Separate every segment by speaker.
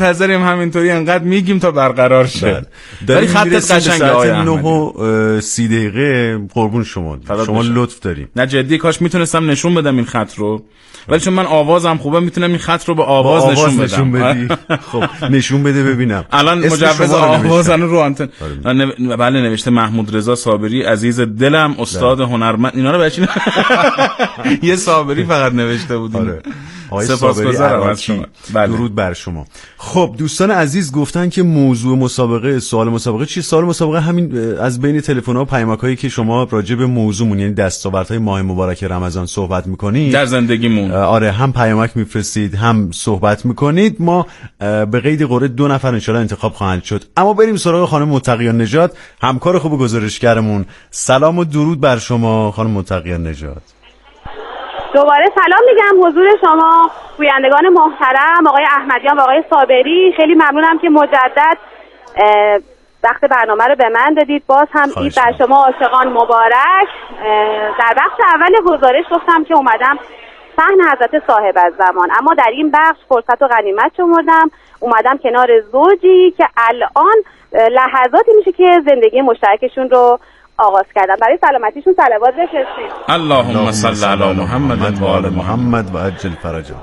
Speaker 1: منتظریم همینطوری انقدر میگیم تا برقرار شه. ولی خطت قشنگه آقای احمدی.
Speaker 2: 9:30 قربون شما لطف داریم.
Speaker 1: نه جدی کاش میتونستم نشون بدم این خط رو، ولی چون من آوازم خوبه میتونم این خط رو به آواز نشون بدم.
Speaker 2: خب نشون بده ببینم.
Speaker 1: الان مجوز آواز رو آنتن. بله نوشته محمود رضا صابری عزیز دلم استاد هنرمند. اینا رو بچین یه صابری فقط نوشته بودین.
Speaker 2: سپاسگزارم از شما. درود بر شما. خب دوستان عزیز گفتن که موضوع مسابقه، سوال مسابقه چیه؟ سوال مسابقه همین از بین تلفن‌ها و پیامک‌هایی که شما راجع به موضوعمون یعنی دستاوردهای ماه مبارک رمضان صحبت می‌کنید
Speaker 1: در زندگیمون.
Speaker 2: آره هم پیامک میفرستید هم صحبت می‌کنید. ما به قید قرعه 2 نفر ان شاءالله انتخاب خواهند شد. اما بریم سراغ خانم متقیان نژاد، همکار خوب گزارشگرمون. سلام و درود بر شما خانم متقیان نژاد.
Speaker 3: دوباره سلام میگم حضور شما گویندگان محترم آقای احمدیان و آقای صابری. خیلی ممنونم که مجدد وقت برنامه رو به من دادید. باز هم عید بر شما عاشقان مبارک. در بخش اول گزارش گفتم که اومدم صحن حضرت صاحب الزمان، اما در این بخش فرصت و غنیمت شمردم اومدم کنار زوجی که الان لحظاتی میشه که زندگی مشترکشون رو آغاز کردم. برای سلامتیشون صلوات بفرستید.
Speaker 1: اللهم صل علی محمد و آل محمد
Speaker 2: و عجل فرجهم.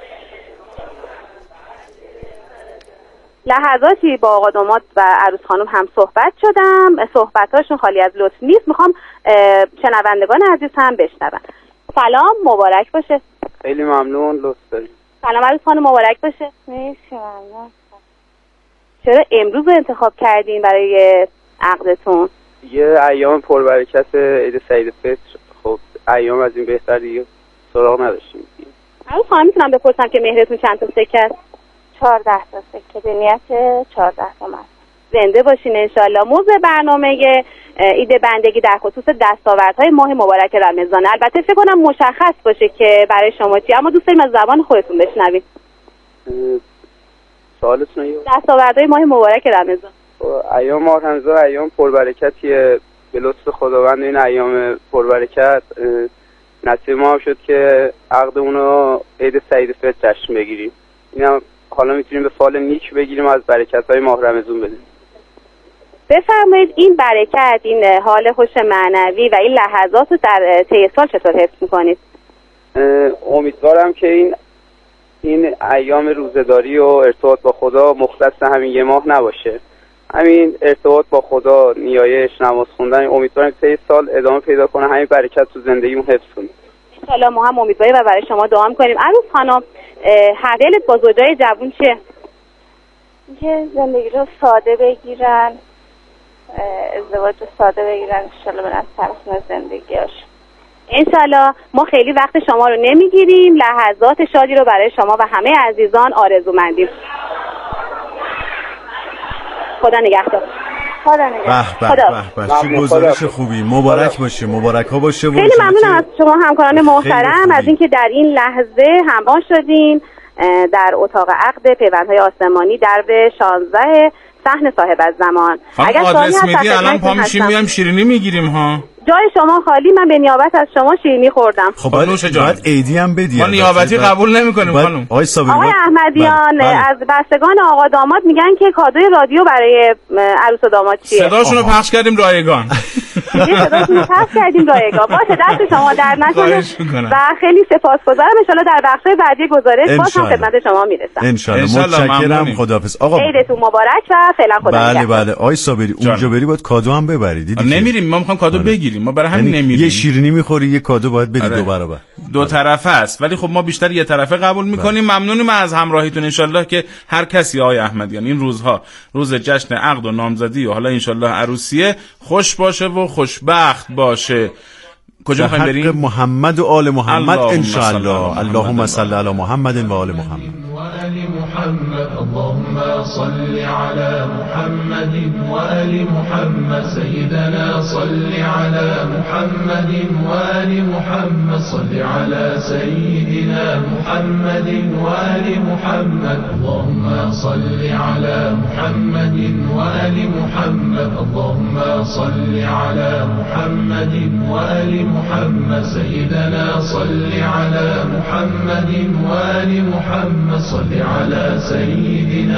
Speaker 3: لحظاتی با آقا داماد و عروس خانم هم صحبت شدم. صحبتاشون خالی از لطف نیست. میخوام شنوندگان عزیز هم بشنون. سلام مبارک باشه.
Speaker 4: خیلی ممنون، لطف دارید.
Speaker 3: سلام عروس خانم مبارک باشه.
Speaker 5: مرسی ممنون.
Speaker 3: چرا امروز رو انتخاب کردین برای عقدتون؟
Speaker 4: یه ایام پربرکت عید سعید فطر. خب ایام از این بهتر دیگه سراغ نداشتیم.
Speaker 3: عروس خانم میتونم بپرسم که مهرتون چند تا سکه است؟
Speaker 5: 14 تا سکه به نیت 14 تا من.
Speaker 3: زنده باشین انشالله. موضوع برنامه عید بندگی در خصوص دستاوردهای ماه مبارک رمضان. البته فکر کنم مشخص باشه که برای شما چی، اما دوست داریم از زبان خودتون بشنویم.
Speaker 4: سوالتون چیه؟
Speaker 3: دستاوردهای ماه مبارک رمضان.
Speaker 4: ایام ماه رمضان ایام پربرکتیه. به لطف خداوند این ایام پربرکت نصیب ما شد که عقدمون رو عید سعید فطر جشن بگیریم. اینم حالا میتونیم به فال نیک بگیریم از برکت‌های ماه رمضان بدیم.
Speaker 3: بفرمایید این برکت، این حال خوش معنوی و این لحظات رو در طی سال چطور حفظ می‌کنید؟
Speaker 4: امیدوارم که این ایام روزه‌داری و ارتباط با خدا مختص همین یه ماه نباشه. همین ارتباط با خدا، نیایش، نماز خوندن، امیدوارم طی سال ادامه پیدا کنه، همین برکت تو زندگیمون حفظ کنیم.
Speaker 3: ان شاءالله ما هم امیدواریم و برای شما دعا می‌کنیم. عروس خانم حقیقت با زوجای جوون چیه؟
Speaker 5: که زندگی رو ساده بگیرن، ازدواج رو ساده بگیرن، انشالله برن سرسون زندگیاش.
Speaker 3: انشالله ما خیلی وقت شما رو نمیگیریم. لحظات شادی رو برای شما و همه عزیزان آرزومندیم. خدا نگهدار.
Speaker 5: خدا نگهدار.
Speaker 2: چه گزارش خوبی. مبارک باشه، مبارک ها باشه.
Speaker 3: خیلی ممنونم از شما همکاران محترم از اینکه در این لحظه همراه شدین در اتاق عقد پیوندهای آسمانی در به 16 صحن صاحب الزمان.
Speaker 1: اگر آدرس میدی الان پا میشیم میایم شیرینی میگیریم ها.
Speaker 3: جای شما خالی، من به نیابت از شما شیرینی خوردم.
Speaker 2: خب باید عیدی هم بدی.
Speaker 1: ما نیابتی قبول نمیکنیم خانم.
Speaker 3: آقای احمدیان از بستگان آقا داماد میگن که کادوی رادیو برای عروس و داماد چیه؟
Speaker 1: صداشون رو پخش کردیم رایگان.
Speaker 3: صداشون رو پخش کردیم رایگان. باشه دست شما در نکنه و خیلی سپاسگزارم. ان شاءالله در بخش بعدی گزارش باز هم خدمت شما میرسم.
Speaker 2: ان شاءالله. متشکرم. خداحافظ آقا.
Speaker 3: عیدتون مبارک و فعلا خدا نگهدار.
Speaker 2: بله آقای صابری اونجا بری باید کادو هم ببرید.
Speaker 1: نمیریم، ما میخوام کادو بگیریم. ما برای همین نمیریم.
Speaker 2: یه شیرینی میخوری یه کادو باید بدی. دو برابر
Speaker 1: دو طرفه است، ولی خب ما بیشتر یه طرفه قبول میکنیم. ممنونیم از همراهیتون. انشالله که هر کسی آقای احمدیان این روزها روز جشن عقد و نامزدی و حالا انشالله عروسیه خوش باشه و خوشبخت باشه. کجا میخوایم بریم؟
Speaker 2: حق محمد و آل محمد انشالله. اللهم صل علی محمد و آل محمد
Speaker 6: وآل محمد. اللهم صل على محمد وآل محمد. سيدنا صل على محمد وآل محمد. صل على سيدنا محمد وآل محمد. اللهم صل على محمد وآل محمد. اللهم صل على محمد وآل محمد. سيدنا صل على محمد وآل محمد. صل على سيدنا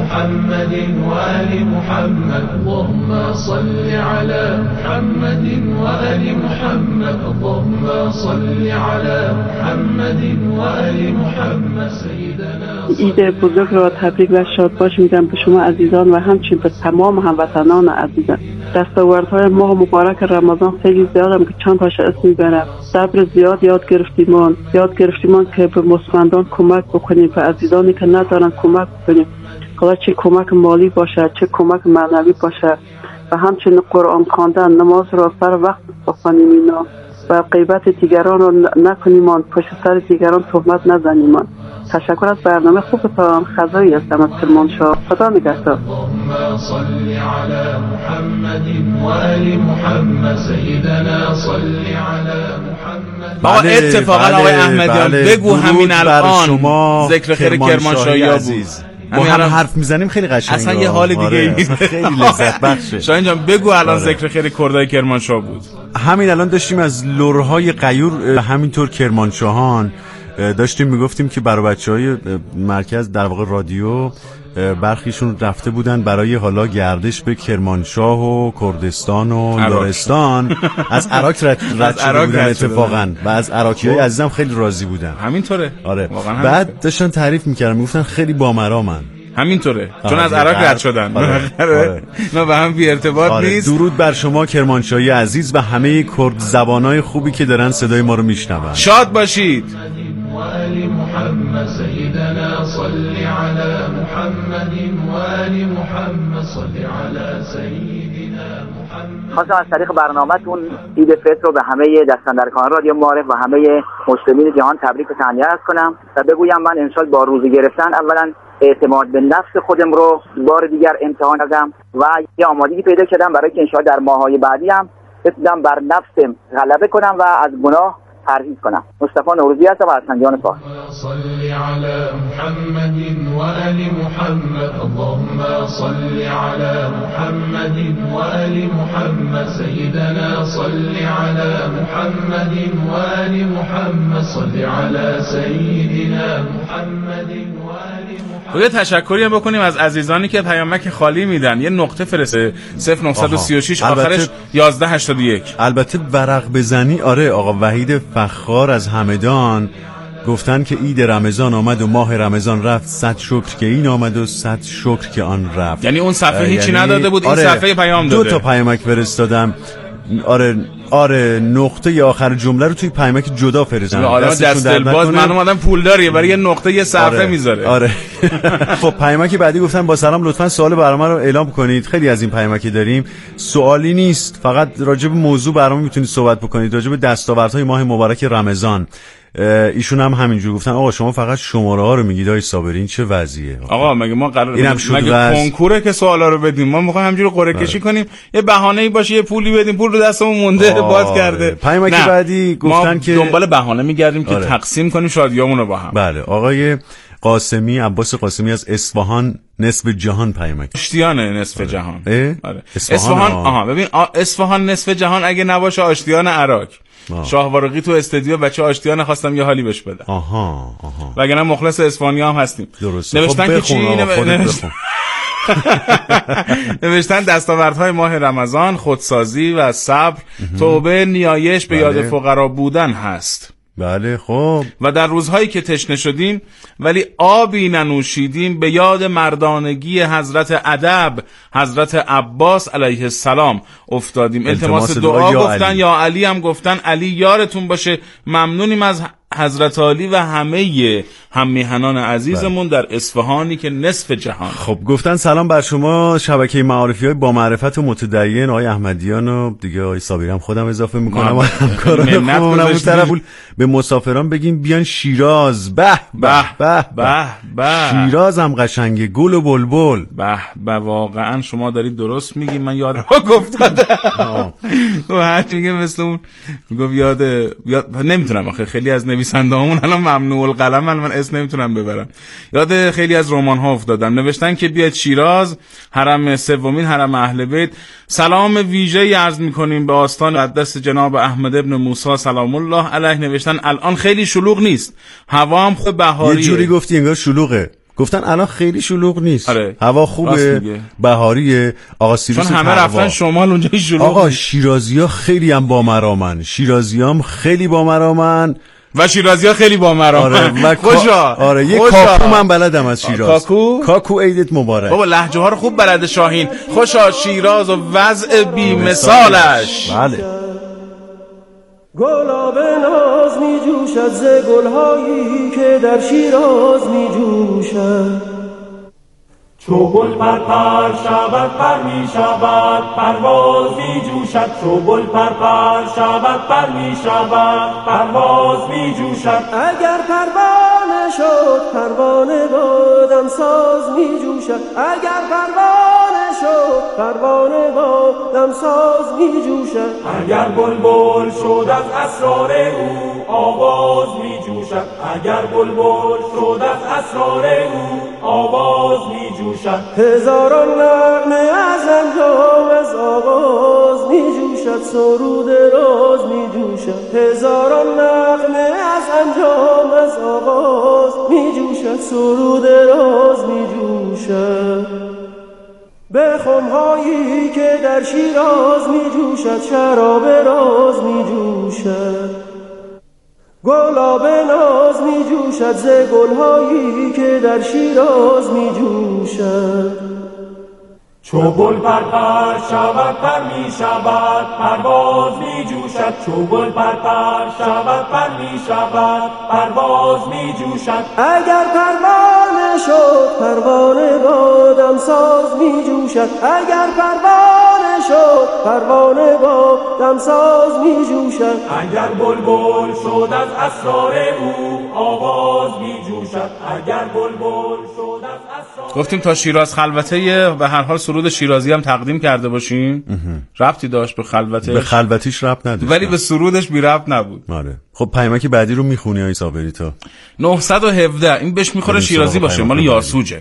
Speaker 6: محمد وآل محمد اللهم صل على محمد وآل محمد اللهم صل على محمد وآل محمد سيدنا
Speaker 7: عید بزرگ را تبریک و شادباش میگم به شما عزیزان و همچنین به تمام هموطنان عزیزم. دستاوردهای ماه مبارک رمضان خیلی زیادم که چند تاش اسم میبرم. صبر زیاد یاد گرفتیمان که به مستمندان کمک بکنیم، به عزیزانی که ندارن کمک بکنیم، حالا چه کمک مالی باشه چه کمک معنوی باشه، و همچنین قرآن خواندن، نماز را سر وقت بخوانیم اینا، و غیبت دیگران را نکنیم، پشت سر دیگران تهمت نزنیم. تشکر از برنامه خوبتان. خزایی هستم از کرمانشاه. خدا نگهدار.
Speaker 6: اللهم صل على محمد وآل محمد سيدنا صل على محمد.
Speaker 1: آقا اتفاقا آقای احمدیان بگو همین الان ذکر خیر کرمانشاهی بود.
Speaker 2: با هم حرف میزنیم خیلی قشنگه،
Speaker 1: اصلا یه حال دیگه ای
Speaker 2: خیلی لذت بخشه.
Speaker 1: شاهین جان بگو الان ذکر خیر کردای کرمانشاه بود.
Speaker 2: همین الان داشتیم از لرهای غیور همینطور کرمانشاهان داشتیم میگفتیم که برای بچهای مرکز در واقع رادیو برخیشون رفته بودن برای حالا گردش به کرمانشاه و کردستان و لرستان از عراق رد شده بودن اتفاقا و از عراقیای عزیزم خیلی راضی بودن.
Speaker 1: همینطوره.
Speaker 2: آره. بعد داشتن تعریف میکردن میگفتن خیلی بامرامن.
Speaker 1: همینطوره چون از عراق رد شدن.
Speaker 2: آره.
Speaker 1: نه به هم بی ارتباط نیست.
Speaker 2: درود بر شما کرمانشاهی عزیز و همه کرد زبانای خوبی که دارن صدای ما رو میشنون.
Speaker 1: شاد باشید.
Speaker 6: وآل محمد سيدنا صل على محمد وآل محمد صل على سيدنا محمد.
Speaker 8: خواستم از طریق برنامه‌تون عید فطر رو به همه دستاندرکاران رادیو معارف و همه مسلمین جهان تبریک و تهنیت عرض کنم و بگویم من امسال با روزه گرفتن اولا اعتماد به نفس خودم رو بار دیگر امتحان کردم و یه آمادگی پیدا کردم برای که انشاءالله در ماه‌های بعدی هم بتونم بر نفسم غلبه کنم و از گناه پرهیز کنم. مصطفی نوروزی هستم از سنجان فاس.
Speaker 6: صل على محمد وآل محمد اللهم صل على محمد وآل محمد سيدنا صل على محمد وآل محمد صل على سيدنا محمد وآل محمد.
Speaker 1: یه تشکری هم بکنیم از عزیزانی که پیامک خالی میدن. یه نقطه فرسته 0936 آخرش 1181.
Speaker 2: البته ورق بزنی. آره آقا وحید فخار از همدان گفتن که عید رمضان آمد و ماه رمضان رفت، صد شکر که این آمد و صد شکر که آن رفت.
Speaker 1: یعنی اون صفحه هیچی نداده بود. این صفحه پیام داده.
Speaker 2: 2 تا پیامک فرستادم. آره نقطه آخر جمله رو توی پیامک جدا فرستادم.
Speaker 1: آره دست باز من اومدم پولداریه برای یه نقطه یه صفحه میذاره.
Speaker 2: آره خب پیامک بعدی گفتن با سلام لطفاً سوال برنامه رو اعلام کنید. خیلی از این پیامک داریم. سوالی نیست، فقط راجع به موضوع برنامه میتونید صحبت بکنید، راجع به دستاوردهای ماه مبارک رمضان. ایشون هم همینجور گفتن آقا شما فقط شماره ها رو میگید آقای صابری، این چه وضعیه؟
Speaker 1: آقا مگه ما مگه کنکوره که سوالا رو بدیم؟ ما میخوایم همینجوری قرعه کشی کنیم، یه بهانه‌ای باشه، یه پولی بدیم، پول رو دستمون مونده باد کرده.
Speaker 2: پیامک بعدی گفتن
Speaker 1: ما
Speaker 2: که
Speaker 1: دنبال بهانه میگردیم که تقسیم کنیم شادیامون رو با هم.
Speaker 2: بله آقای قاسمی، عباس قاسمی از اصفهان نصف جهان پیامک.
Speaker 1: آشتیان نصف جهان.
Speaker 2: آره.
Speaker 1: اصفهان ببین اصفهان نصف جهان اگه نباشه آشتیان عراق. شاهوارقی تو استودیو بچه آشتیان خواستم یه حالی بهش بدم. وگرنه مخلص اصفهانی‌ها هم هستیم.
Speaker 2: درسته.
Speaker 1: نوشتن که چی نوشتن دستاوردهای ماه رمضان خودسازی و صبر، توبه، نیایش به یاد فقرا بودن هست.
Speaker 2: بله خب.
Speaker 1: و در روزهایی که تشنه شدیم ولی آبی ننوشیدیم به یاد مردانگی حضرت ادب حضرت عباس علیه السلام افتادیم. التماس دعا گفتن یا علی هم گفتن علی یارتون باشه. ممنونیم از حضرت علی و همه هممیهنان عزیزمون در اصفهانی که نصف جهان.
Speaker 2: خب گفتن سلام بر شما شبکه معارفی‌های با معرفت و متدین آقای احمدیان و دیگه آقای صابری هم خودم اضافه میکنم و همکاران خوبم. طرف به مسافران بگیم بیان شیراز. به به به به شیراز هم قشنگه، گل و بلبل.
Speaker 1: به واقعا شما دارید درست میگید. من یاد گفتم و هر چیزی مثل اون میگم یاد نمیتونم آخه خیلی از نویسنده‌هامون الان ممنوع القلم من اسم نمیتونم ببرم. یاد خیلی از رمان‌ها افتادم. نوشتن که بیاد شیراز، حرم سومین، حرم اهل بیت. سلام ویژه‌ای عرض می‌کنیم به آستان مقدس جناب احمد ابن موسی سلام الله علیه. نوشتن الان خیلی شلوغ نیست، هوا هم خوب بهاریه.
Speaker 2: یه جوری گفتی انگار شلوغه. گفتن الان خیلی شلوغ نیست.
Speaker 1: آره.
Speaker 2: هوا خوبه، بهاریه. آقا سیروس
Speaker 1: چون همه رفتن شمال اونجا شلوغ.
Speaker 2: آقا شیرازی‌ها خیلی هم بامرامن، شیرازیام خیلی بامرامن
Speaker 1: و شیرازی‌ها خیلی بامرامن.
Speaker 2: آره خوشا. آره یه کاکو من بلدم از شیراز. کاکو عیدت مبارک.
Speaker 1: بابا لهجه ها رو خوب بلد شاهین. خوشا شیراز و وضع بی مثالش.
Speaker 2: بله.
Speaker 9: گلاب ناز می جوشد ز گلهایی که در شیراز می جوشد. چو گل پر شود پر می شود پرواز می جوشد. چو گل پر شود پر می شود پرواز می جوشد. اگر پروانه شد پروانه بادم ساز می جوشد. اگر پروانه شد پروانه بادم ساز می جوشد. اگر بلبل شد از اسرار او آواز می جوشد. اگر بلبل شد از اسرار او آواز می جوشد. هزاران نغمه از انجام از آغاز می جوشد. سرود راز می جوشد. هزاران نغمه از انجام از آغاز می جوشد. سرود راز می جوشد. به خمهایی که در شیراز می جوشد شراب راز می جوشد. گلاب ناز می جوشد ز گلهایی که در شیراز می جوشد. چو گل پر شود پر می شود پرواز می جوشد. چو گل پر شود پر می شود پرواز می جوشد. اگر پروانه شد پروانه بادم ساز می جوشد. اگر پروانه شد پروانه بادم ساز می جوشد. اگر بلبل شد از اسرار او آواز می جوشد. اگر بلبل شد از اسرار.
Speaker 1: گفتیم تا شیراز خلوته به هر حال سرود شیرازی هم تقدیم کرده باشیم. ربطی داشت به خلوته؟
Speaker 2: به خلوتیش ربط نداشت
Speaker 1: ولی به سرودش بی ربط نبود.
Speaker 2: آره. خب پیامک بعدی رو میخونی آقای صابری تا
Speaker 1: 917 این بهش میخوره شیرازی باشه، مال یاسوجه.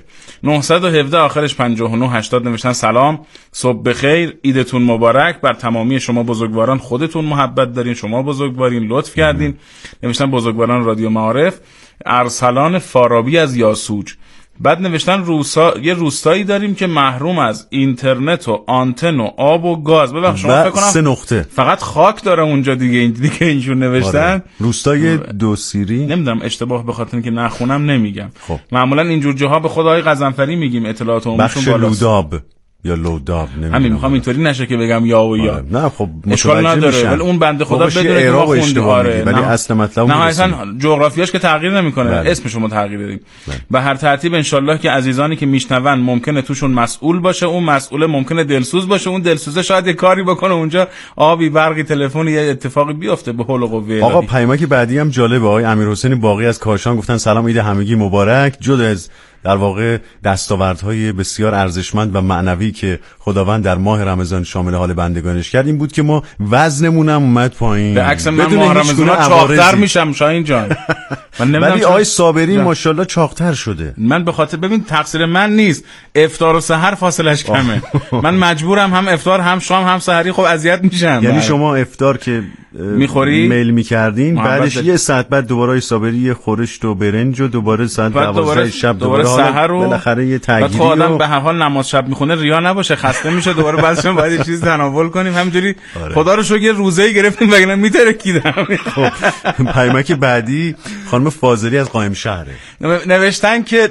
Speaker 1: 917 آخرش 59 80 نوشتن سلام، صبح بخیر، عیدتون مبارک بر تمامی شما بزرگواران. خودتون محبت دارین، شما بزرگوارین، لطف کردین. نوشتن بزرگواران رادیو معارف. ارسلان فارابی از یاسوج. بعد نوشتن یه روستایی داریم که محروم از اینترنت و آنتن و آب و گاز. ببخشید شما فکر کنم
Speaker 2: 3 نقطه
Speaker 1: فقط خاک داره اونجا دیگه اینجور نوشتن.
Speaker 2: آره. روستای دوسیری.
Speaker 1: نمیدونم اشتباه به خاطر اینکه نخونم نمیگم. خب. معمولا اینجور جاها به خدای قزنفری میگیم اطلاعات عمومیشون بالاست.
Speaker 2: لوداب یا لوداب نمیدونم.
Speaker 1: همین میخوام اینطوری نشه که بگم یا و یا.
Speaker 2: نه خب
Speaker 1: اشکال نداره ولی اون بنده خدا بدونه که ما خوندیم.
Speaker 2: آره ولی اصل مطلب
Speaker 1: نه اصلا جغرافیاش که تغییر نمیکنه. اسمشو ما تغییر بدیم. به هر ترتیب ان شاءالله که عزیزانی که میشنون ممکنه توشون مسئول باشه، اون مسئول ممکنه دلسوز باشه، اون دلسوزه شاید یه کاری بکنه اونجا آبی برقی تلفنی یه اتفاقی بیفته به حول و قوه.
Speaker 2: آقا پیامک بعدی هم جالبه. آقای امیرحسین باقی از کاشان گفتن سلام، عید همگی مبارک. جدا از در واقع دستاوردهای بسیار ارزشمند و معنوی که خداوند در ماه رمضان شامل حال بندگانش کرد این بود که ما وزنمون هم اومد پایین.
Speaker 1: به عکس من ماه رمضان چاق‌تر میشم شاهین جان.
Speaker 2: ولی آقای صابری ماشاءالله چاق‌تر شده.
Speaker 1: من به خاطر ببین تقصیر من نیست، افطار و سحر فاصلش کمه. من مجبورم هم افطار هم شام هم سحری. خب اذیت میشم.
Speaker 2: یعنی شما افطار که
Speaker 1: میخوری
Speaker 2: میل میکردین بعدش یه ساعت بعد دوباره صابری خورشت و برنج و دوباره ساعت 12 شب دوباره
Speaker 1: سحر و
Speaker 2: بالاخره یه تغییری.
Speaker 1: آدم به هر حال نماز شب میخونه ریا نباشه، خسته میشه، دوباره بعدش باید یه چیز تناول کنیم. همینجوری خدا رو شکر روزه‌ای گرفتیم وگرنه میترکیدم.
Speaker 2: خب پیامک بعدی خانم فاضلی از قائم شهره.
Speaker 1: نوشتن که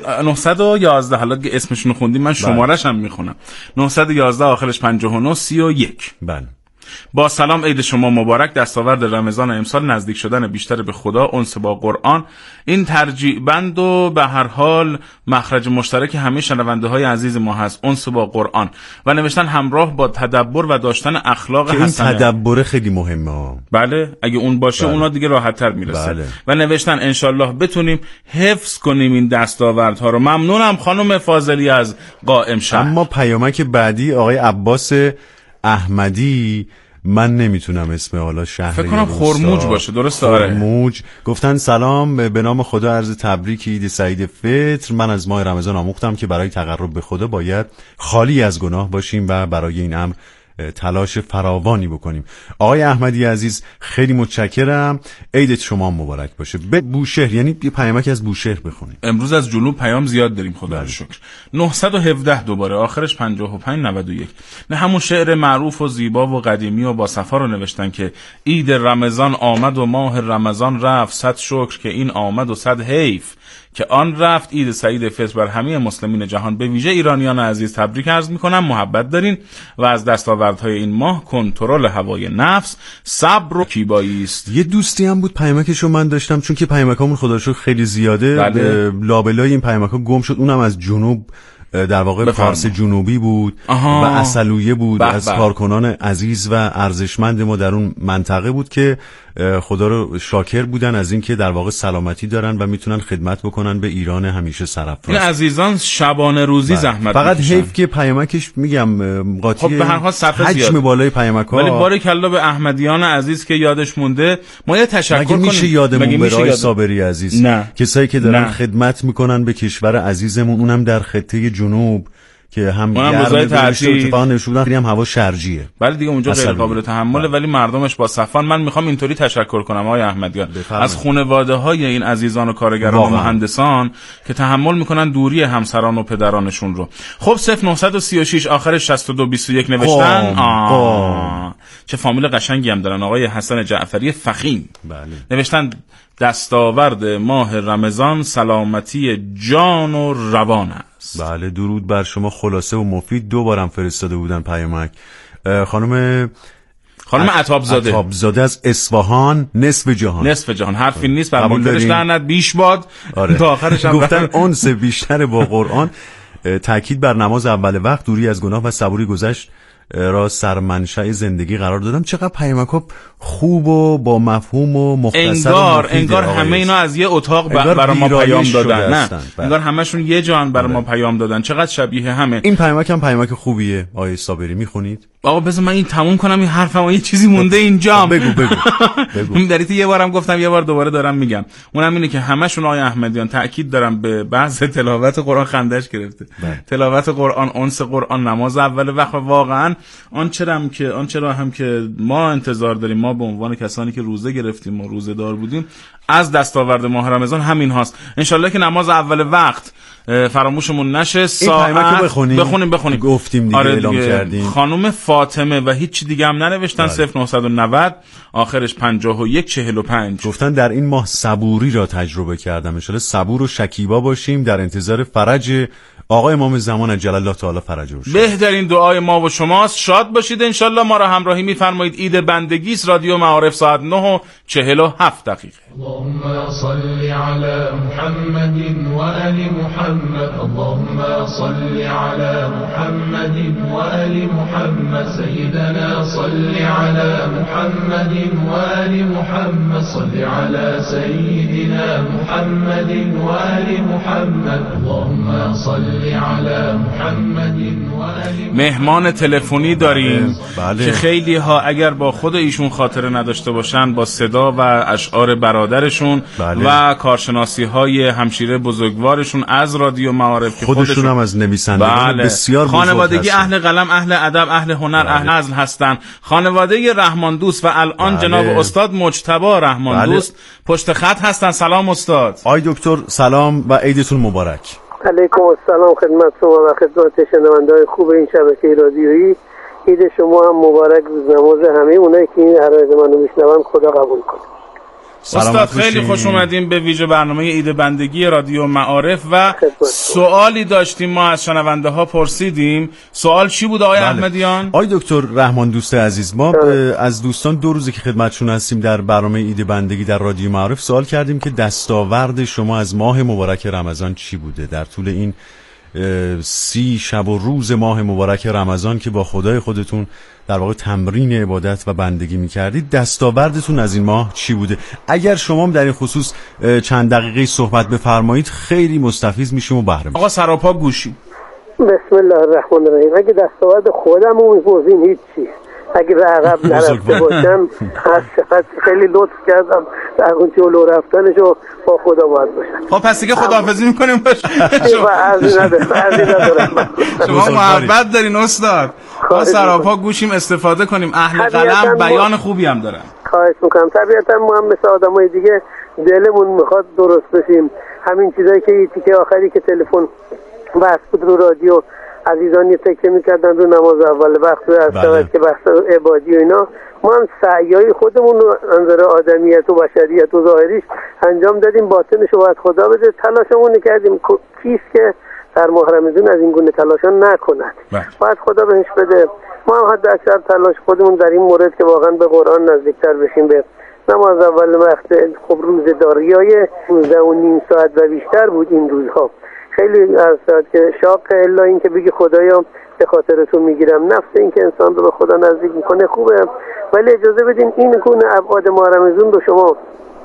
Speaker 1: 911 حالا اسمشون رو خوندیم من شماره‌ش هم میخونم. 911 آخرش 59 31.
Speaker 2: بله.
Speaker 1: با سلام، عید شما مبارک. دستاورد رمضان امسال نزدیک شدن بیشتر به خدا، انس با قرآن، این ترجیع بند و به هر حال مخرج مشترک همه شنونده های عزیز ما هست، انس با قرآن. و نوشتن همراه با تدبر و داشتن اخلاق حسنه.
Speaker 2: این تدبر خیلی مهمه.
Speaker 1: بله اگه اون باشه اونا دیگه راحت تر میرسه.
Speaker 2: بله.
Speaker 1: و نوشتن انشالله بتونیم حفظ کنیم این دستاوردها رو. ممنونم خانم فاضلی از قائم شهر.
Speaker 2: اما پیامک بعدی آقای عباس احمدی، من نمیتونم اسم حالا شهر
Speaker 1: فکر کنم خرموج باشه، درسته؟
Speaker 2: خرموج. گفتن سلام، به نام خدا عرض تبریک عید سعید فطر. من از ماه رمضان آموختم که برای تقرب به خدا باید خالی از گناه باشیم و برای این امر تلاش فراوانی بکنیم. آقای احمدی عزیز خیلی متشکرم. عیدت شما مبارک باشه. به بوشهر، یعنی یه پیامک از بوشهر بخونیم.
Speaker 1: امروز از جنوب پیام زیاد داریم خدا رو شکر. 917 دوباره آخرش 5591. نه همون شعر معروف و زیبا و قدیمی و با صفا رو نوشتن که عید رمضان آمد و ماه رمضان رفت، صد شکر که این آمد و صد حیف که آن رفت. عید سعید فطر بر همه مسلمین جهان به ویژه ایرانیان عزیز تبریک عرض میکنم. محبت دارین و از دستاوردهای این ماه کنترل هوای نفس، صبر و کیبایی است.
Speaker 2: یه دوستی هم بود پیامکشو من داشتم، چون که پیامکامون خدا رو شکر خیلی زیاده.
Speaker 1: بله.
Speaker 2: لابلای این پیامکا گم شد، اونم از جنوب، در واقع فارس جنوبی بود و اصلویه بود. از کارکنان عزیز و ارزشمند ما در اون منطقه بود که خدا رو شاکر بودن از این که در واقع سلامتی دارن و میتونن خدمت بکنن به ایران همیشه سرفراز.
Speaker 1: این عزیزان شبانه روزی زحمت
Speaker 2: فقط حیف که پیامکش میگم قاطی.
Speaker 1: خب به هر حال صفحه
Speaker 2: حجم
Speaker 1: زیاد
Speaker 2: بالای پیامک‌ها،
Speaker 1: ولی بارکالله به احمدیان عزیز که یادش مونده. ما یه تشکر کنیم.
Speaker 2: میشه یادمون بره صابری عزیز؟
Speaker 1: نه.
Speaker 2: کسایی که دارن خدمت میکنن به کشور عزیزمون، اونم در خطه جنوب که هم
Speaker 1: روزای تعطیل
Speaker 2: نشودن، هم هوا شرجیه.
Speaker 1: ولی دیگه اونجا غیر قابل تحمله، ولی مردمش با صفان. من میخوام اینطوری تشکر کنم آقای احمدیان از خانواده‌های این عزیزان و کارگران و مهندسان که تحمل میکنن دوری همسران و پدرانشون رو. خب 0936 آخر 6221 نوشتن. چه فامیل قشنگی هم دارن. آقای حسن جعفری فخیم.
Speaker 2: بله.
Speaker 1: نوشتن دستاورد ماه رمضان سلامتی جان و روان است.
Speaker 2: بله درود بر شما. خلاصه و مفید. 2 بارم فرستاده بودن پیامک. خانم عطابزاده از اصفهان، نصف جهان حرفی نیست، بر منکرش لعنت بیش باد. تا آخرش هم گفتن انس بیشتر با قرآن. تاکید بر نماز اول وقت، دوری از گناه و صبوری گذشت را سرمنشأ زندگی قرار دادم. چقدر پیامک خوب و با مفهوم و مختصر.
Speaker 1: انگار همه اینا از یه اتاق برای ما پیام دادن. نه انگار همشون یه جان برای ما پیام دادن. چقدر شبیه همه.
Speaker 2: این پیامک هم پیامک خوبیه. آقای صابری میخونید؟
Speaker 1: آقا بذار من این تموم کنم این حرفم. یه چیزی مونده اینجا.
Speaker 2: بگو.
Speaker 1: دریت یه بارم گفتم، یه بار دوباره دارم میگم. اونم اینه که همشون آقای احمدیان تاکید دارم به بحث تلاوت قرآن. خندش گرفته. تلاوت قرآن، انس قرآن، نماز اول وقت. واقعا آنچه را هم که ما انتظار داریم، ما به عنوان کسانی که روزه گرفتیم و روزه دار بودیم، از دستاورد ماه رمضان همین هاست. انشالله که نماز اول وقت فراموشمون نشه.
Speaker 2: ساعت
Speaker 1: بخونیم
Speaker 2: گفتیم دیگه. اعلام کردیم.
Speaker 1: خانم فاطمه و هیچ دیگه هم ننوشتن. 0990 آخرش 5145
Speaker 2: گفتن در این ماه صبوری را تجربه کردم. انشالله صبور و شکیبا باشیم در انتظار فرج آقای امام زمان عجل الله تعالی فرجه.
Speaker 1: بهترین دعای ما و شماست. شاد باشید انشالله. ما را همراهی می‌فرمایید. عید بندگی است. رادیو معارف ساعت 9:47.
Speaker 6: اللهم صل على محمد وآل محمد. اللهم صل على محمد وآل محمد. سيدنا صل على محمد وآل محمد. صل على سيدنا محمد وآل محمد. اللهم صل على محمد وآل.
Speaker 1: مهمان تلفنی داریم که خیلی ها اگر با خود ایشون خاطره نداشته باشن، با صدا و اشعار برادرشون و کارشناسی های همشیره بزرگوارشون از رادیو معارف که
Speaker 2: خودشون هم از نویسندگان بسیار بزرگ
Speaker 1: خانوادگی هستن. اهل قلم، اهل ادب، اهل هنر، اهل نظم هستن. خانواده رحمان دوست و الان جناب استاد مجتبی رحمان دوست پشت خط هستن. سلام استاد.
Speaker 2: آقای دکتر سلام و عیدتون مبارک.
Speaker 10: علیکم السلام خدمت شما و خدمت شنونده‌های خوب این شبکه رادیویی. عید شما هم مبارک. روز نماز همه اونایی که این عرایض منو میشنون خدا قبول کنه.
Speaker 1: استاد خیلی خوش اومدیم به ویژه برنامه عید بندگی رادیو معارف و سوالی داشتیم ما از شنونده ها پرسیدیم. سوال چی بود آقای احمدیان؟
Speaker 2: آقای دکتر رحمان دوست عزیز، ما از دوستان 2 روزه که خدمتشون هستیم در برنامه عید بندگی در رادیو معارف سوال کردیم که دستاورد شما از ماه مبارک رمضان چی بوده در طول این 30 شب و روز ماه مبارک رمضان که با خدای خودتون در واقع تمرین عبادت و بندگی می‌کردید. دستاوردتون از این ماه چی بوده؟ اگر شما در این خصوص چند دقیقه صحبت بفرمایید خیلی مستفیض میشیم و بهره می‌بریم.
Speaker 1: آقا سراپا گوشی.
Speaker 10: بسم الله الرحمن الرحیم. اگه دستاورد خودم رو می‌پرسین هیچی. اگه عقب نرفته باشم خیلی لطف کردم در اون جلو رفتنشو با خدا باید باشم.
Speaker 1: خب پس دیگه خداحافظی میکنیم باش.
Speaker 10: عرضی ندارم.
Speaker 1: شما محبت دارین استاد. ما سراپا گوشیم استفاده کنیم. اهل قلم بیان خوبی هم دارن.
Speaker 10: خواهش میکنم. طبیعتا ما هم مثل آدمای دیگه دلمون میخواد درست بشیم. همین چیزایی که تیکه آخری که تلفن بحث بود رو رادیو، عزیزان یه تکه میکردن رو نماز اول وقت رو از که بحث عبادی و اینا، ما هم سعیای خودمون رو انظر آدمیت و بشریت و ظاهریش انجام دادیم، باطنش رو باید خدا بده، تلاشمون نکردیم کیست که در ماه رمضان از این گونه تلاشان نکند، باید خدا بهش بده. ما هم حد اکثر تلاش خودمون در این مورد که واقعا به قرآن نزدیکتر بشیم، به نماز اول وقت. خب روزداریای 15.5 ساعت و بیشتر بود این روزها، خیلی ارزاد که شاق الا این که بگی خدایا به خاطر تو میگیرم، نفس این که انسان رو به خدا نزدیک میکنه خوبه، ولی اجازه بدین این گونه ابعاد ماه رمضان رو شما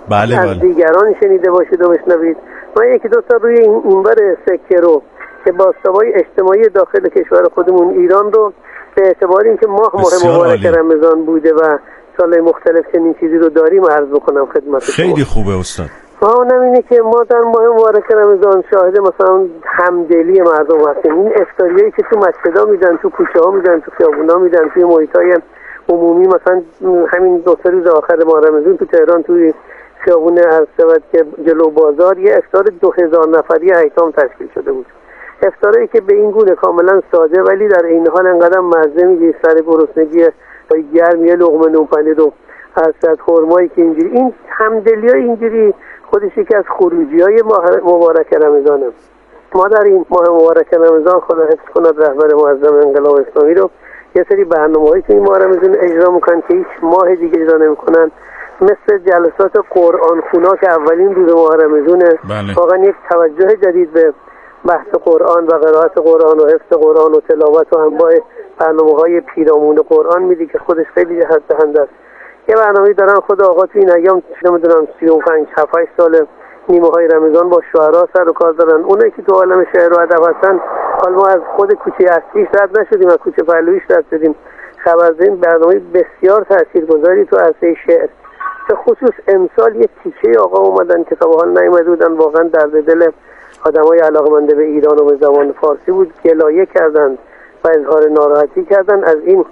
Speaker 10: از دیگران شنیده باشید و بشنوید. ما یکی دو تا روی اینور سکه رو که باستابای اجتماعی داخل کشور خودمون ایران رو به اعتبار اینکه ماه مبارک رمضان بوده و سالهای مختلف چنین چیزی رو داریم عرض بکنم خدمت شما.
Speaker 2: خیلی خوبه استاد.
Speaker 10: اونم اینه که ما در ماه مبارک رمضان شاهد مثلا همدلی مردم هستیم. این افطاریایی که تو مسجدها میدن، تو کوچه ها میدن، تو خیابونا میدن، توی محیطای عمومی، مثلا همین دو سه روز آخر ماه رمضان تو تهران توی خیابون ارسبت که جلو بازار یه افطار 2000 نفری ایتام تشکیل شده بود. افطاری که به این گونه کاملا ساده ولی در این حال انقدر مزه میگه، سر گرسنگی گرم یه لقمه نون پنیر و ارسد خرمایی که اینجوری، این همدلیای اینجوری خودش یکی از خروجی‌های ماه مبارک رمضانه. ما در این ماه مبارک رمضان خدا حفظ کند رهبر معظم انقلاب اسلامی رو یه سری برنامه‌هایی که این ماه رمضان اجرا میکنن که هیچ ماه دیگه اجرا نمیکنن، مثل جلسات قرآن خونا که اولین روز ماه رمضانه. واقعا یک توجه جدید به بحث قرآن و قرائت قرآن و حفظ قرآن و تلاوت و انواع برنامه‌های پیرامون قرآن میدی که خودش خیلی جهت دهنده است. یه برنامه‌ای دارن خود آقا تو این ایام نمیدونم 35 7 سال نیمه‌های رمضان با شعرا سر و کار دارن. اونایی که تو عالم شعر و ادب هستن، حالا ما از خود کوچه اصلیش رد نشدیم، از کوچه پهلویش رد شدیم. خبر داریم برنامه بسیار تاثیرگذاری تو عرصه شعر، به خصوص امسال یه تیکه آقا اومدن که تا به حال نیومده بودن، واقعا درد دل آدمای علاقه‌مند به ایران و به زبان فارسی بود، گلایه کردن و اظهار ناراحتی کردن از این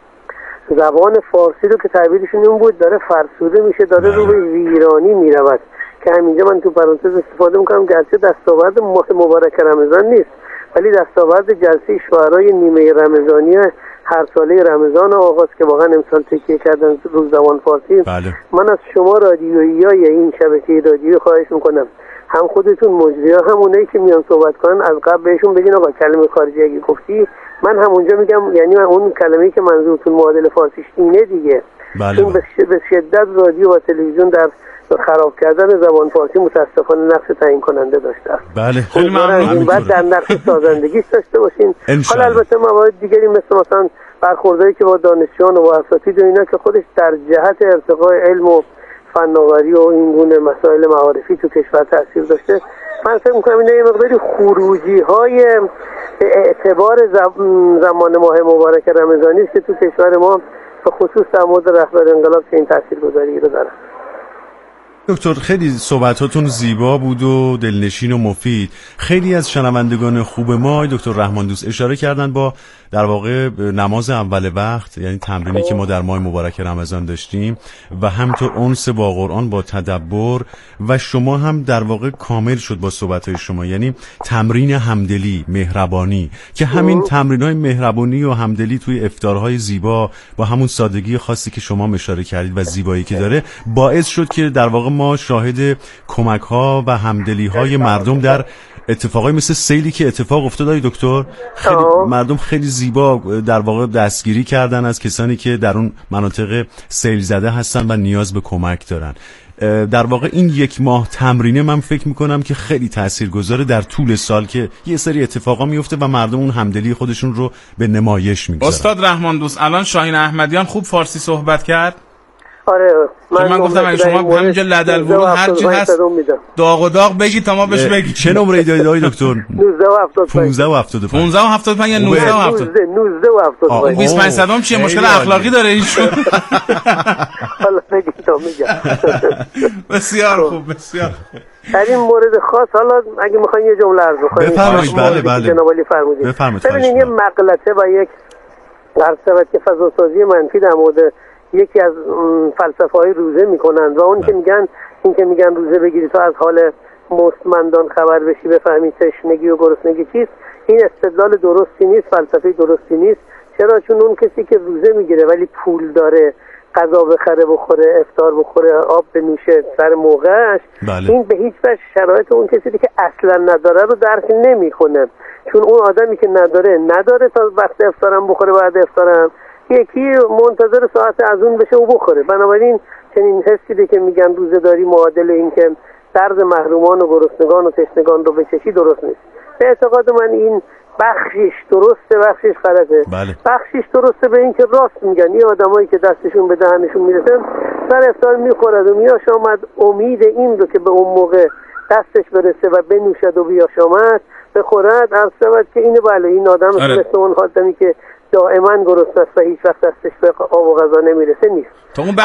Speaker 10: زبان فارسی رو که تعبیرشون این بود داره فرسوده میشه، داره رو به ویرانی میرود. که همینجا من تو پرانتز استفاده میکنم، گرچه دستاورد ماه مبارک رمضان نیست ولی دستاورد جلسه شعرای نیمه رمضانی هر ساله رمضان آغاز که واقعا امسال تکیه کردن رو زبان فارسی. من از شما رادیویی این شبکه رادیویی خواهش میکنم، هم خودتون مجری‌ها هم اونایی که میان صحبت کنن از قبل بهشون بگین آقا کلمه خارجی اگه گفتی من همونجا میگم، یعنی من اون کلمه‌ای که منظورتون معادل فارسیش اینه دیگه. چون به شدت رادیو و تلویزیون در خراب کردن زبان فارسی متاسفانه نقش تعیین کننده داشته است.
Speaker 2: بله خیلی ممنون.
Speaker 10: بعد در نقش سازندگیش داشته باشین. حالا البته موارد دیگری مثلا برخوردایی که با دانشجویان و اساتید و اینا که خودش در جهت ارتقای علم و فناوری و این گونه مسائل معارفی تو کشور تاثیر داشته، من فکر می‌کنم اینا یه مقداری خروجی‌های اعتبار زمان ماه مبارک رمضانی است که تو کشور ما به خصوص در مورد رهبر انقلاب چنین تاثیرگذاری رو داره.
Speaker 2: دکتر خیلی صحبتاتون زیبا بود و دلنشین و مفید. خیلی از شنوندگان خوب ما دکتر رحمان دوست اشاره کردن با در واقع نماز اول وقت، یعنی تمرینی که ما در ماه مبارک رمضان داشتیم و همینطور انس با قرآن با تدبر، و شما هم در واقع کامل شد با صحبت‌های شما، یعنی تمرین همدلی، مهربانی، که همین تمرین‌های مهربانی و همدلی توی افطارهای زیبا با همون سادگی خاصی که شما اشاره کردید و زیبایی که داره باعث شد که در واقع ما شاهد کمک‌ها و همدلی‌های مردم در اتفاقای مثل سیلی که اتفاق افتاد دکتر، خیلی مردم خیلی زیبا در واقع دستگیری کردن از کسانی که در اون مناطق سیل زده هستن و نیاز به کمک دارن. در واقع این یک ماه تمرینه من فکر میکنم که خیلی تاثیرگذاره در طول سال که یه سری اتفاقا میفته و مردم اون همدلی خودشون رو به نمایش میگذارن.
Speaker 1: استاد رحمان دوست، الان شاهین احمدیان خوب فارسی صحبت کرد؟
Speaker 10: آره
Speaker 1: من گفتم اگه شما همینجا لدل ورود هر چی هست داغ و داغ بگی تا ما بهش بگیم.
Speaker 2: چه نمره دادید آقای دکتر؟
Speaker 10: 15 و 75
Speaker 1: 15 و 75 یا 19 و 75 25 صدام چیه؟ مشکل اخلاقی داره ایشون؟
Speaker 10: حالا بگید تا میگم.
Speaker 1: بسیار خوب، بسیار
Speaker 10: در این مورد خاص حالا اگه میخواین یه جمله عرض کنید.
Speaker 2: بفرمایید. بله
Speaker 10: جناب علی فرمودید. ببینید یه مغلطه و یک هر شود که فضاسازی منفی در مورد یکی از فلسفه‌های روزه میکنن و اون که میگن روزه بگیری تا از حال مستمندان خبر بشی بفهمی تشنگی و گرسنگی چیست، این استدلال درستی نیست، فلسفه درستی نیست. چرا؟ چون اون کسی که روزه میگیره ولی پول داره، غذا بخره بخوره، افطار بخوره، آب بنوشه سر موقعش، این به هیچ وجه شرایط اون کسی که اصلا نداره رو درک نمیکنه. چون اون آدمی که نداره تا وقت افطارم بخوره، بعد افطارم یکی منتظر ساعت از اون بشه و بخوره. بنابراین چنین حسی که میگن روزه داری معادل این که درد محرومان و گرسنگان و تشنگان رو بچشی درست نیست. به اعتقاد من این بخشش درسته، بخشش غلطه. بخشش درسته به این که راست میگن این آدمایی که دستشون به دهنشون میرسن سر افطار میخورد و میاشامد امید این رو که به اون موقع دستش برسه و بنوشد و بیاشامد بخورد. عرض شود که اینه بله، این آدم مثل اون آدمی که دائما گرسنه است و هیچ وقت دستش به آب و غذا نمیرسه نیست.
Speaker 1: تا اون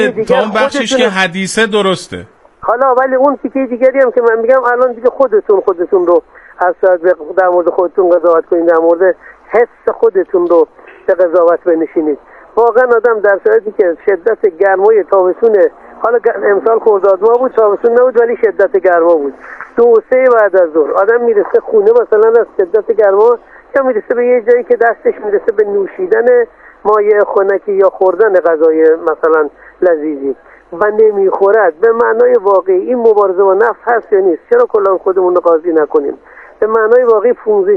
Speaker 1: بخشش که حدیثه درسته.
Speaker 10: حالا ولی اون تیکه دیگری هم که من میگم الان دیگه خودتون رو از در مورد خودتون قضاوت کنید، در مورد حس خودتون رو به قضاوت بنشینید. واقعا آدم در شرایطی که شدت گرمای تابستونه، حالا امسال خرداد ماه بود تابستون نبود ولی شدت گرما بود، 2-3 بعد از ظهر آدم میرسه خونه مثلا از شدت گرما یا میرسه به یه جایی که دستش میرسه به نوشیدن مایع خنکی یا خوردن غذای مثلا لذیذی و نمیخورد. به معنای واقعی این مبارزه با نفس هست یا نیست؟ چرا کلا خودمون رو قاضی نکنیم؟ به معنای واقعی 15-16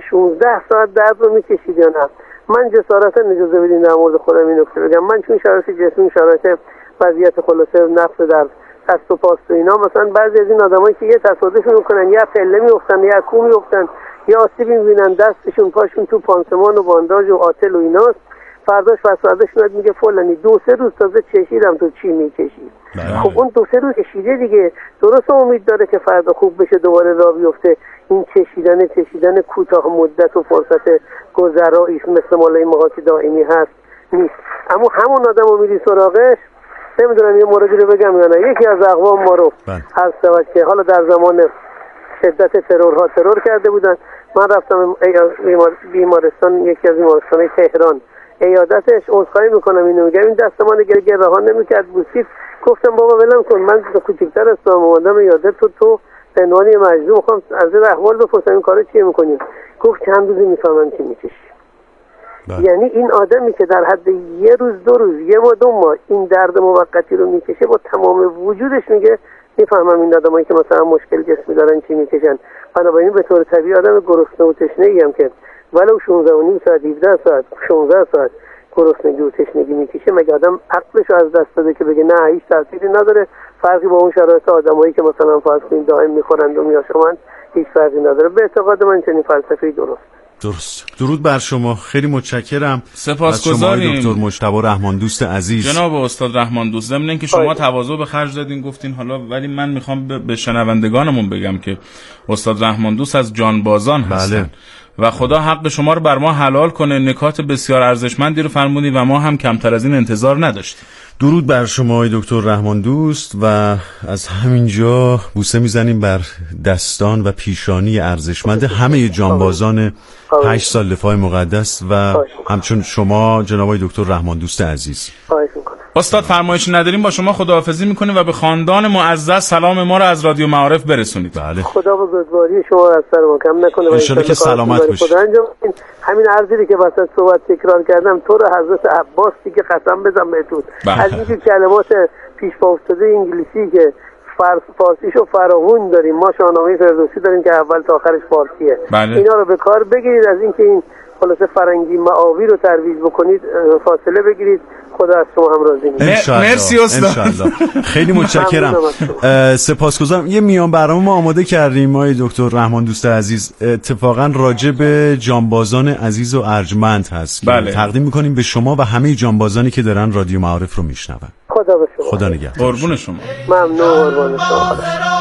Speaker 10: ساعت درد رو میکشید یا نه؟ من جسارتا اجازه بدین در مورد خودم این نکته بگم. من چون شرایط جسمی، شرایط وضعیت خلاصه نفس در دست و پاست و اینا، مثلا بعضی از این آدمایی که یه تصادف میکنن، یا پله میافتن، یا کو میافتن، یا آسیبی میبینن، دستشون پاشون تو پانسمان و بانداژ و آتل و ایناست، فرداش میاد میگه فلانی 2-3 روز تازه چشیدم تو چی میکشی؟ خب اون 2-3 روز کشیده دیگه، درست امید داره که فردا خوب بشه دوباره راه بیفته. این چشیدن کوتاه مدت و فرصت گذرایی مثل مالای ما که دائمی هست نیست. اما همون آدمو میری سراغش، نمیدونم یه موردی رو بگم یا نه، یکی از اقوام ما رو هست که حالا در زمان شدت ترور کرده بودن. من رفتم بیمارستان، یکی از بیمارستان‌های تهران، عیادتش، عذرخواهی میکنم اینو میگم، این دستمان گرگه رها نمیکرد بوسید. گفتم بابا ولم کن، من کوچیک‌تر هستم، اومدم عیادت تو به عنوان مجنون میخوام از احوال بپرسم این کارو چیه میکنیم؟ گفت چند روزی میفهمم چی میکشی. یعنی این آدمی که در حد 1 روز 2 روز 1 ماه 2 ماه این درد موقتی رو میکشه، با تمام وجودش میگه میفهمم این آدمایی که مثلا مشکل جسمی دارن چی میکشن. بنابراین به طور طبیعی آدم گرسنه و تشنه‌ای هم که ولو 16.5 ساعت 17 ساعت 16 ساعت گرسنگی و تشنگی میکشه، مگه آدم عقلشو از دست داده که بگه نه هیچ تأثیری نداره؟ فرقی با اون شرایط آدمایی که مثلا فرض کنید دائم میخورند و میاشامند هیچ فرقی نداره. به اعتقاد من چنین فلسفه‌ای درست.
Speaker 2: درود بر شما، خیلی متشکرم.
Speaker 1: سپاسگزاریم
Speaker 2: دکتر مجتبی رحماندوست عزیز.
Speaker 1: جناب استاد رحماندوست، ضمن اینکه شما تواضع به خرج دادین گفتین حالا، ولی من میخوام به شنوندگانمون بگم که استاد رحماندوست از جانبازان هستن و خدا حق شما رو بر ما حلال کنه. نکات بسیار ارزشمندی رو فرمودید و ما هم کمتر از این انتظار نداشتیم.
Speaker 2: درود بر شما آقای دکتر رحماندوست و از همینجا بوسه میزنیم بر دستان و پیشانی ارزشمند همه جانبازان 8 سال دفاع مقدس و همچون شما جناب آقای دکتر رحماندوست عزیز.
Speaker 1: استاد فرمایشی نداریم، با شما خداحافظی میکنیم و به خاندان معزز سلام ما رو از رادیو معارف برسونید.
Speaker 2: بله.
Speaker 10: خدا بزرگواری شما از سر ما کم نکنه و
Speaker 2: انشالله که سلامت باشید.
Speaker 10: همین عرضی که وسط صحبت تکرار کردم، تو رو حضرت عباس دیگه قسم بزن بهتون از این کلمات پیش پا افتاده انگلیسی که فارسیشو فراوون داریم، ما شاهنامه فردوسی داریم که اول تا آخرش فارسیه. اینا رو به کار بگیرید، از اینکه این خلاصه فرنگی معاوی رو ترویج بکنید فاصله بگیرید. خدا از شما هم راضی میشه.
Speaker 1: مرسی استاد.
Speaker 2: خیلی متشکرم. سپاسگزارم. یه میان برنامه ما آماده کردیم آقای دکتر رحماندوست عزیز، اتفاقا راجع به جانبازان عزیز و ارجمند هست که تقدیم میکنیم به شما و همه جانبازانی که دارن رادیو معارف رو میشنون.
Speaker 10: خدا به شما.
Speaker 2: خدا نگهدار.
Speaker 1: قربون شما.
Speaker 10: ممنون. قربون شما.